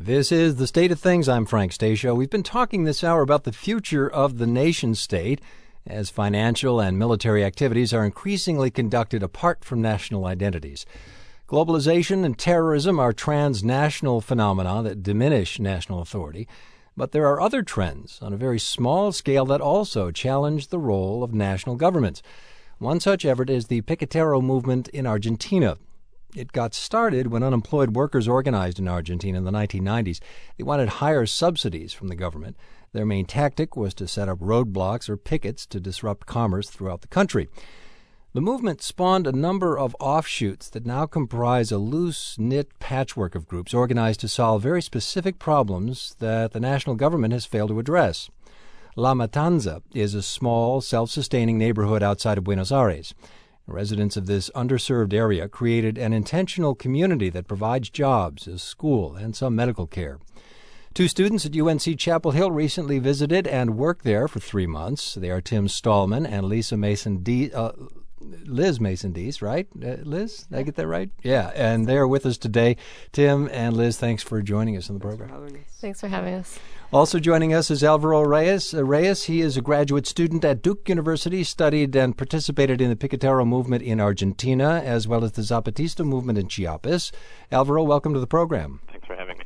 This is The State of Things. I'm Frank Stasio. We've been talking this hour about the future of the nation-state as financial and military activities are increasingly conducted apart from national identities. Globalization and terrorism are transnational phenomena that diminish national authority, but there are other trends on a very small scale that also challenge the role of national governments. One such effort is the Picatero movement in Argentina. It got started when unemployed workers organized in Argentina in the 1990s. They wanted higher subsidies from the government. Their main tactic was to set up roadblocks or pickets to disrupt commerce throughout the country. The movement spawned a number of offshoots that now comprise a loose-knit patchwork of groups organized to solve very specific problems that the national government has failed to address. La Matanza is a small, self-sustaining neighborhood outside of Buenos Aires. Residents of this underserved area created an intentional community that provides jobs, a school, and some medical care. Two students at UNC Chapel Hill recently visited and worked there for 3 months. They are Tim Stallman and Liz Mason-Dees, right? Liz, did I get that right? Yeah, and they are with us today. Tim and Liz, thanks for joining us on the program. Thanks for having us. Also joining us is Alvaro Reyes. He is a graduate student at Duke University, studied and participated in the Picatero movement in Argentina, as well as the Zapatista movement in Chiapas. Alvaro, welcome to the program. Thanks for having me.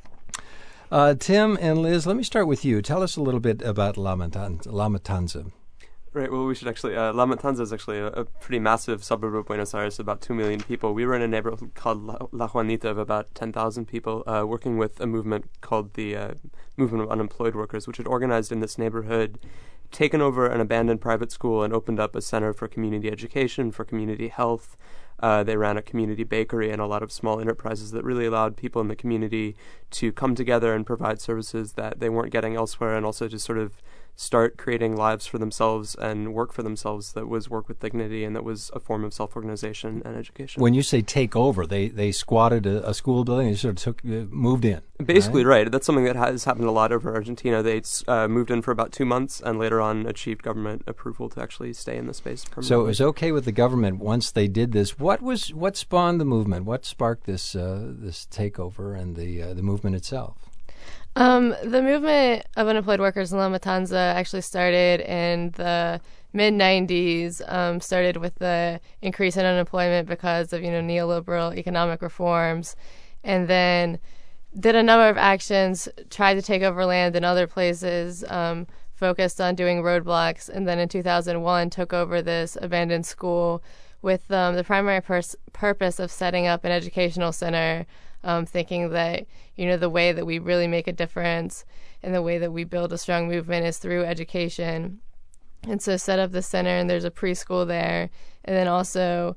Tim and Liz, let me start with you. Tell us a little bit about La Matanza. Right, well, we should actually, La Matanza is actually a pretty massive suburb of Buenos Aires, about 2 million people. We were in a neighborhood called La Juanita of about 10,000 people, working with a movement called the Movement of Unemployed Workers, which had organized in this neighborhood, taken over an abandoned private school and opened up a center for community education, for community health. They ran a community bakery and a lot of small enterprises that really allowed people in the community to come together and provide services that they weren't getting elsewhere, and also to sort of start creating lives for themselves and work for themselves that was work with dignity and that was a form of self-organization and education. When you say take over, they squatted a school building and sort of moved in. Basically, right. That's something that has happened a lot over Argentina. They moved in for about 2 months and later on achieved government approval to actually stay in the space permanently. So it was okay with the government once they did this. What spawned the movement? What sparked this takeover and the movement itself? The movement of unemployed workers in La Matanza actually started in the mid-90s, started with the increase in unemployment because of, neoliberal economic reforms, and then did a number of actions, tried to take over land in other places, focused on doing roadblocks, and then in 2001 took over this abandoned school with the primary purpose of setting up an educational center, thinking that, the way that we really make a difference and the way that we build a strong movement is through education. And so set up the center, and there's a preschool there, and then also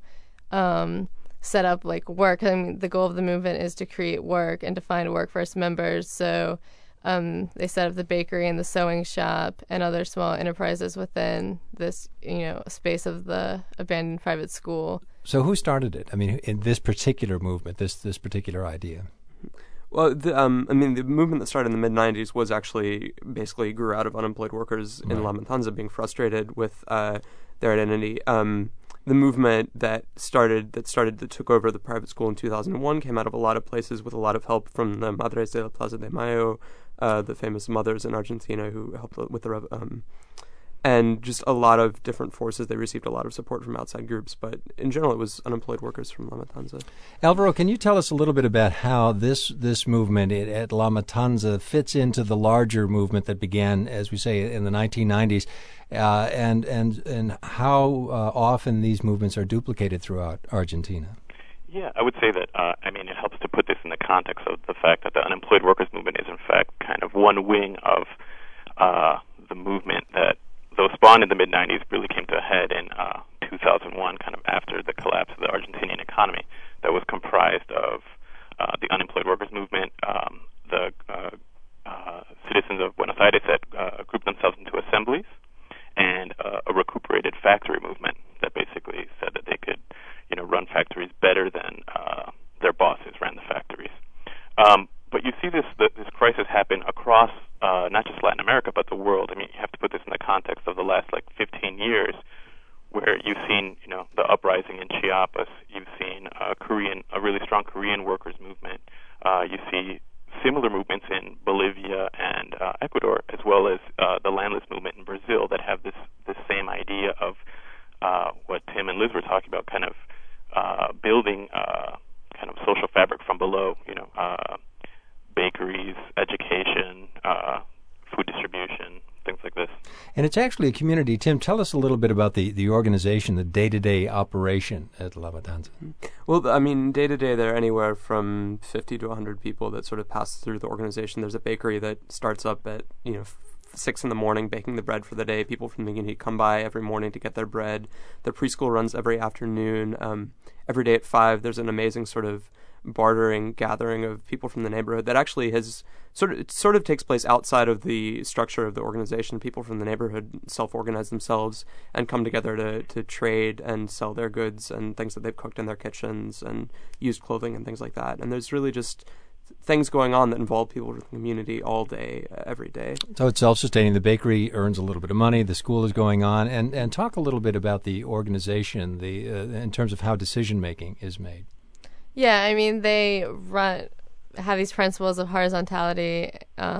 set up work. I mean, the goal of the movement is to create work and to find work for its members. So they set up the bakery and the sewing shop and other small enterprises within this, space of the abandoned private school. So who started it? I mean, in this particular movement, this particular idea? Well, the movement that started in the mid-'90s was actually basically grew out of unemployed workers in La Matanza being frustrated with their identity. The movement that took over the private school in 2001 came out of a lot of places with a lot of help from the Madres de la Plaza de Mayo, the famous mothers in Argentina who helped with the and just a lot of different forces. They received a lot of support from outside groups, but in general, it was unemployed workers from La Matanza. Alvaro, can you tell us a little bit about how this movement at La Matanza fits into the larger movement that began, as we say, in the 1990s, and how often these movements are duplicated throughout Argentina? Yeah, I would say that, it helps to put this in the context of the fact that the unemployed workers movement is, in fact, kind of one wing of the movement that, though spawned in the mid-'90s, really came to a head in 2001, kind of after the collapse of the Argentinian economy, that was comprised of the unemployed workers movement, the citizens of Buenos Aires that grouped themselves into assemblies, and a recuperated factory movement that basically said that they could, run factories better than their bosses ran the factories. But you see this crisis happen across not just Latin America, but the world. I mean, you have to put this in the context of the last 15 years, where you've seen, the uprising in Chiapas. You've seen a really strong Korean workers movement. You see similar movements in Bolivia and Ecuador, as well as the landless movement in Brazil, that have this same idea of what Tim and Liz were talking about, kind of building kind of social fabric from below, bakeries, education, food distribution, things like this. And it's actually a community. Tim, tell us a little bit about the organization, the day-to-day operation at La Matanza. Well, I mean, day-to-day, there are anywhere from 50 to 100 people that sort of pass through the organization. There's a bakery that starts up at, 6 in the morning, baking the bread for the day. People from the community come by every morning to get their bread. The preschool runs every afternoon. Every day at 5, there's an amazing sort of bartering gathering of people from the neighborhood that actually has sort of takes place outside of the structure of the organization. People from the neighborhood self-organize themselves and come together to trade and sell their goods and things that they've cooked in their kitchens and used clothing and things like that. And there's really just things going on that involve people in the community all day, every day. So it's self-sustaining. The bakery earns a little bit of money. The school is going on. And talk a little bit about the organization, in terms of how decision-making is made. Yeah, I mean, they have these principles of horizontality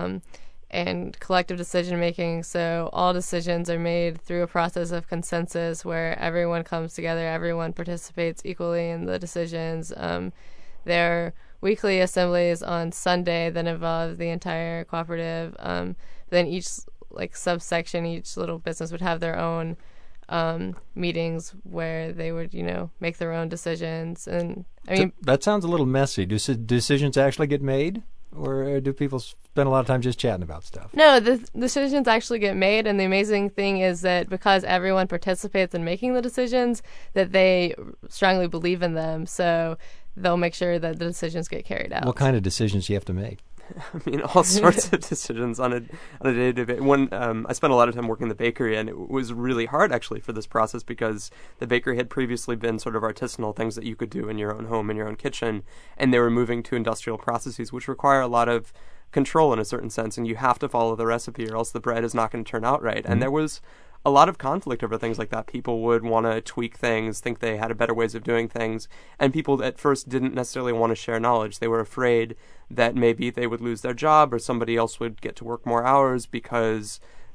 and collective decision-making, so all decisions are made through a process of consensus where everyone comes together, everyone participates equally in the decisions. There are weekly assemblies on Sunday that involve the entire cooperative. Then each subsection, each little business would have their own meetings where they would, make their own decisions. And I mean, that sounds a little messy. Do decisions actually get made, or do people spend a lot of time just chatting about stuff? No, the decisions actually get made, and the amazing thing is that because everyone participates in making the decisions, that they strongly believe in them, so they'll make sure that the decisions get carried out. What kind of decisions do you have to make? I mean, all sorts of decisions on a day-to-day basis. I spent a lot of time working in the bakery, and it was really hard, actually, for this process because the bakery had previously been sort of artisanal things that you could do in your own home, in your own kitchen, and they were moving to industrial processes, which require a lot of control in a certain sense, and you have to follow the recipe or else the bread is not going to turn out right. Mm-hmm. And there was a lot of conflict over things like that. People would want to tweak things, think they had better ways of doing things, and people at first didn't necessarily want to share knowledge. They were afraid that maybe they would lose their job or somebody else would get to work more hours because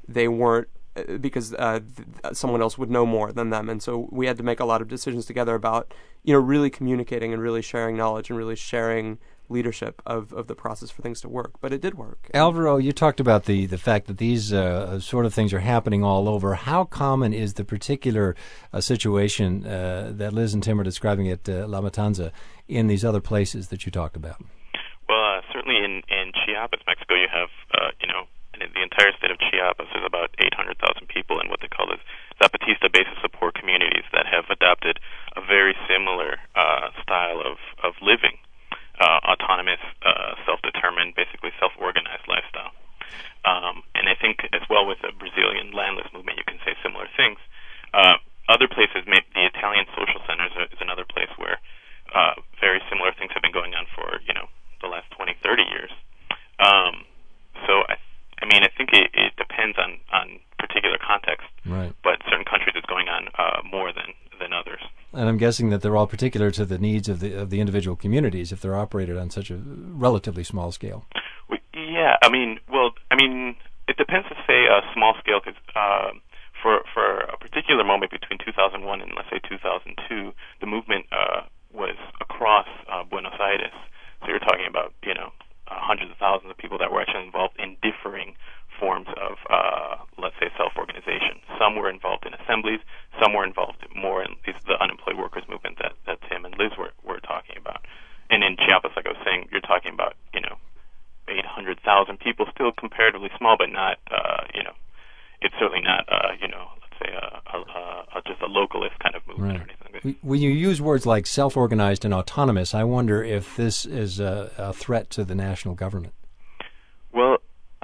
someone else would know more than them. And so we had to make a lot of decisions together about, really communicating and really sharing knowledge and really sharing leadership of the process for things to work. But it did work. Alvaro, you talked about the fact that these sort of things are happening all over. How common is the particular situation that Liz and Tim are describing at La Matanza in these other places that you talked about? Well, certainly in Chiapas, Mexico, you have, in the entire state of Chiapas, there's about 800,000 people in what they call the Zapatista basic support communities that have adopted a very similar style of living. Autonomous, self-determined, basically self-organized lifestyle. And I think as well with the Brazilian landless movement, you can say similar things. Other places, the Italian social centers is another place where very similar things have been going on for, the last 20, 30 years. So, I think it depends on particular context. Right. But certain countries it's going on more than others. And I'm guessing that they're all particular to the needs of the individual communities if they're operated on such a relatively small scale. Yeah, it depends to say small scale because for a particular moment between 2001 and let's say 2002, the movement was across Buenos Aires. So you're talking about hundreds of thousands of people that were actually involved in differing forms of, let's say, self-organization. Some were involved in assemblies, some were involved more in the unemployed workers movement that Tim and Liz were talking about. And in Chiapas, like I was saying, you're talking about, 800,000 people, still comparatively small, but not, it's certainly not, let's say, just a localist kind of movement. Right. Or anything like that. When you use words like self-organized and autonomous, I wonder if this is a threat to the national government. Well,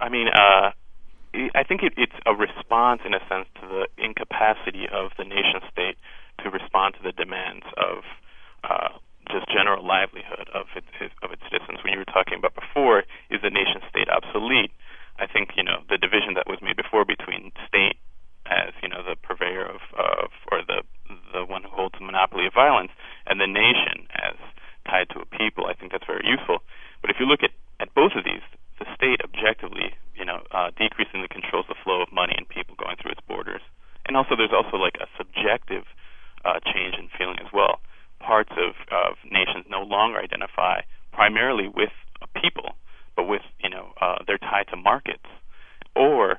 I think it's a response, in a sense, to the incapacity of the nation-state to respond to the demands of just general livelihood of its citizens. When you were talking about before, is the nation-state obsolete? I think the division that was made before between state as the purveyor of or the one who holds the monopoly of violence, and the nation as tied to a people. I think that's very useful. But if you look at both of these, effectively, decreasingly controls the flow of money and people going through its borders. And also, there's also like a subjective change in feeling as well. Parts of nations no longer identify primarily with people, but with they're tied to markets, or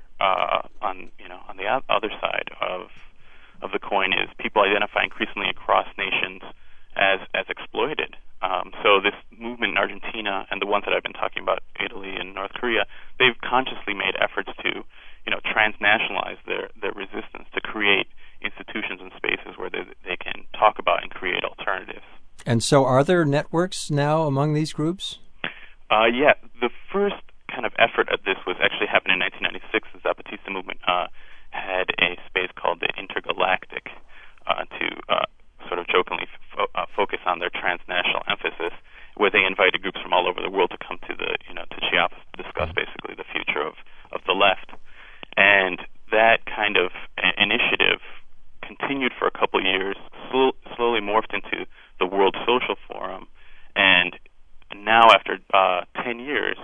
on the other side of the coin is people identify increasingly across nations as exploited. So this movement in Argentina and the ones that I've been talking about, Italy and North Korea, they've consciously made efforts to transnationalize their resistance, to create institutions and spaces where they can talk about and create alternatives. And so are there networks now among these groups? Yeah, the first kind of effort at this was actually happened in 1996. The Zapatista movement had a space called the Intergalactic to sort of jokingly focus on their transnational emphasis, where they invited groups from all over the world to come to to Chiapas to discuss basically the future of the left. And that kind of initiative continued for a couple of years, slowly morphed into the World Social Forum, and now after 10 years,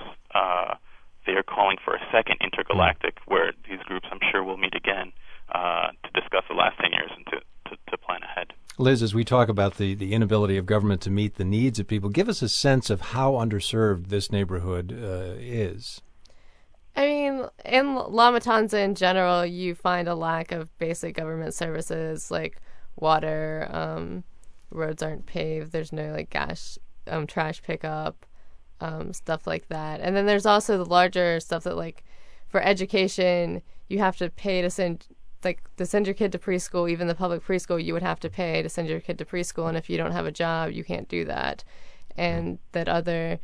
they are calling for a second intergalactic, where these groups, I'm sure, will meet again to discuss the last 10 years and to plan ahead. Liz, as we talk about the inability of government to meet the needs of people, give us a sense of how underserved this neighborhood is. I mean, in La Matanza in general, you find a lack of basic government services like water, roads aren't paved, there's no like trash pickup, stuff like that. And then there's also the larger stuff that, like, for education, you have to pay to send your kid to preschool. Even the public preschool, you would have to pay to send your kid to preschool, and if you don't have a job, you can't do that. And that other,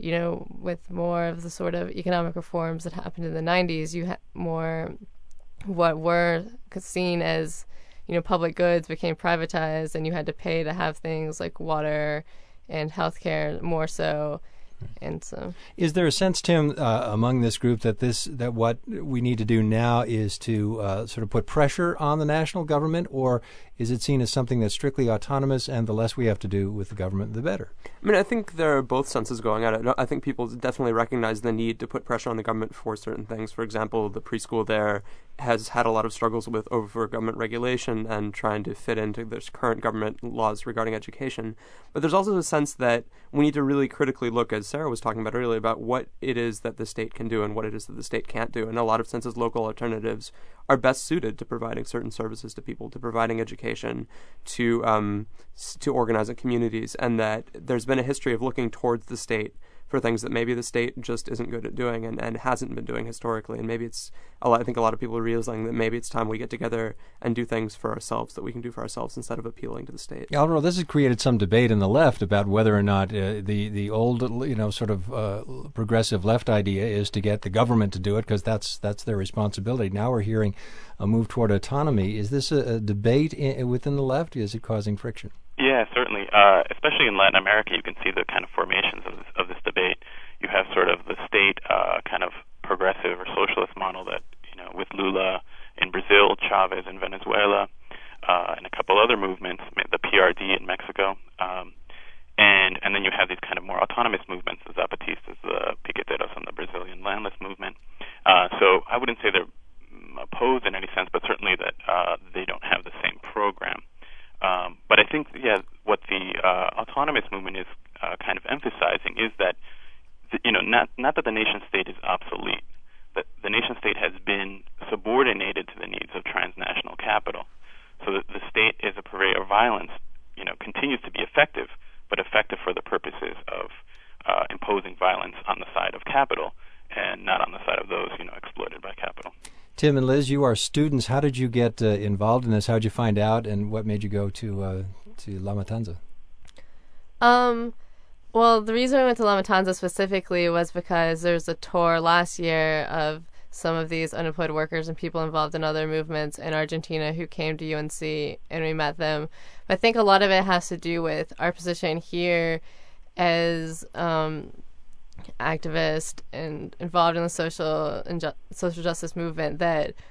with more of the sort of economic reforms that happened in the 90s, you had more what were seen as, public goods became privatized, and you had to pay to have things like water and healthcare more so. And so, is there a sense, Tim, among this group that what we need to do now is to sort of put pressure on the national government, or is it seen as something that's strictly autonomous, and the less we have to do with the government, the better? I mean, I think there are both senses going at it. I think people definitely recognize the need to put pressure on the government for certain things. For example, the preschool there has had a lot of struggles with over-government regulation and trying to fit into the current government laws regarding education. But there's also a sense that we need to really critically look, as Sarah was talking about earlier, about what it is that the state can do and what it is that the state can't do. In a lot of senses, local alternatives are best suited to providing certain services to people, to providing education, to organizing communities, and that there's been a history of looking towards the state for things that maybe the state just isn't good at doing and hasn't been doing historically. And maybe I think a lot of people are realizing that maybe it's time we get together and do things for ourselves that we can do for ourselves instead of appealing to the state. Alvaro, this has created some debate in the left about whether or not the old, sort of progressive left idea is to get the government to do it because that's their responsibility. Now we're hearing a move toward autonomy. Is this a debate within the left? Is it causing friction? Yeah, certainly. Especially in Latin America, you can see the kind of formations of this debate. You have sort of the state kind of progressive or socialist model that, with Lula in Brazil, Chavez in Venezuela, and a couple other movements, the PRD in Mexico. And then you have these kind of more autonomous movements, the Zapatistas, the Piqueteros, and the Brazilian landless movement. So I wouldn't say they're opposed in any sense, but certainly that they don't have the same program. But I think, what the autonomous movement is kind of emphasizing is that, not that the nation state is obsolete, that the nation state has been subordinated to the needs of transnational capital. So that the state as a purveyor of violence, continues to be effective, but effective for the purposes of imposing violence on the side of capital and not on the side of those, exploited by capital. Tim and Liz, you are students. How did you get involved in this? How did you find out, and what made you go to La Matanza? Well, the reason I went to La Matanza specifically was because there was a tour last year of some of these unemployed workers and people involved in other movements in Argentina who came to UNC, and we met them. But I think a lot of it has to do with our position here as activist and involved in the social justice movement, that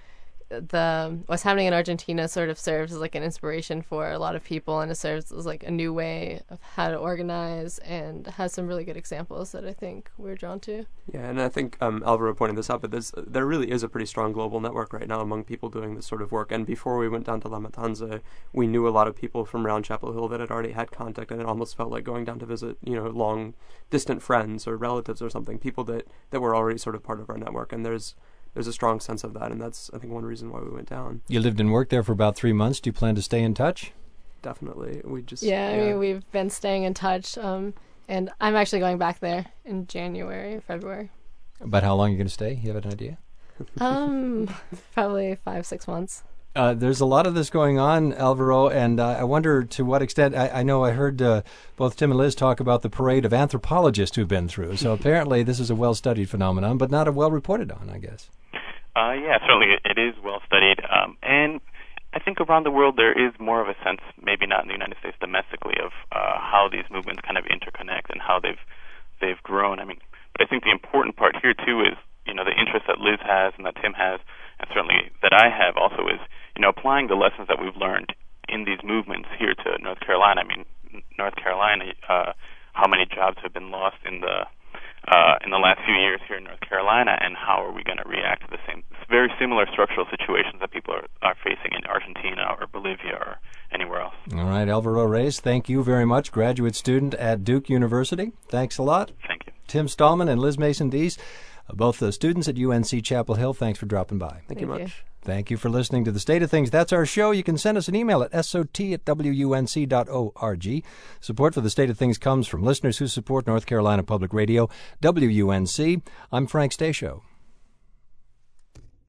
what's happening in Argentina sort of serves as like an inspiration for a lot of people, and it serves as like a new way of how to organize, and has some really good examples that I think we're drawn to. Yeah, and I think Alvaro pointed this out, but there really is a pretty strong global network right now among people doing this sort of work. And before we went down to La Matanza, we knew a lot of people from around Chapel Hill that had already had contact, and it almost felt like going down to visit, long distant friends or relatives or something, people that were already sort of part of our network. And there's a strong sense of that, and that's, I think, one reason why we went down. You lived and worked there for about 3 months. Do you plan to stay in touch? Definitely. I mean, we've been staying in touch, and I'm actually going back there in February. About how long are you going to stay? You have an idea? Probably 5-6 months. There's a lot of this going on, Alvaro, and I wonder to what extent. I know I heard both Tim and Liz talk about the parade of anthropologists who've been through. So apparently this is a well-studied phenomenon, but not a well-reported on, I guess. Yeah, certainly it is well-studied. And I think around the world there is more of a sense, maybe not in the United States domestically, of how these movements kind of interconnect and how they've grown. I mean, but I think the important part here, too, is, the interest that Liz has and that Tim has, and certainly that I have also, is, applying the lessons that we've learned in these movements here to North Carolina. I mean, North Carolina, how many jobs have been lost in the last few years here in North Carolina, and how are we going to react to the same, very similar structural situations that people are facing in Argentina or Bolivia or anywhere else. All right, Alvaro Reyes, thank you very much, graduate student at Duke University. Thanks a lot. Thank you. Tim Stallman and Liz Mason-Dees, both students at UNC Chapel Hill. Thanks for dropping by. Thank you much. Thank you for listening to The State of Things. That's our show. You can send us an email at sot@wunc.org. Support for The State of Things comes from listeners who support North Carolina Public Radio, WUNC. I'm Frank Stasio.